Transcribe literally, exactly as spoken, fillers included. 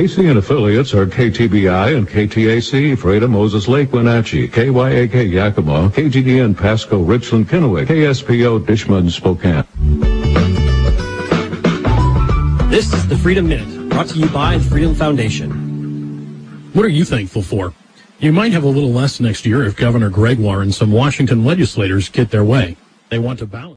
A C and affiliates are K T B I and K T A C, Freda, Moses Lake, Wenatchee, K Y A K, Yakima, K G D N, Pasco, Richland, Kennewick, K S P O, Dishman, Spokane. This is the Freedom Minute, brought to you by the Freedom Foundation. What are you thankful for? You might have a little less next year if Governor Gregoire and some Washington legislators get their way. They want to balance.